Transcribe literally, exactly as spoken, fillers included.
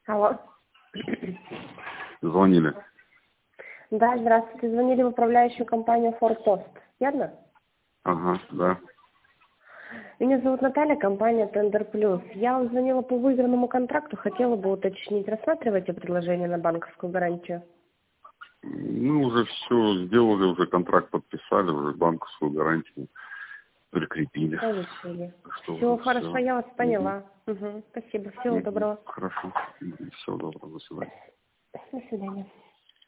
Алло. Звонили. Да, здравствуйте. Звонили в управляющую компанию «Форпост». Верно? Ага, да. Меня зовут Наталья, компания «Тендер Плюс». Я вам звонила по выигранному контракту. Хотела бы уточнить, рассматриваете предложение на банковскую гарантию? Мы уже все сделали, уже контракт подписали, уже банковскую гарантию прикрепили. Получили. Что Все, уже хорошо, все. я вас Угу. поняла. Угу. Спасибо, всего Угу. доброго. Хорошо. Всего доброго, до свидания. До свидания.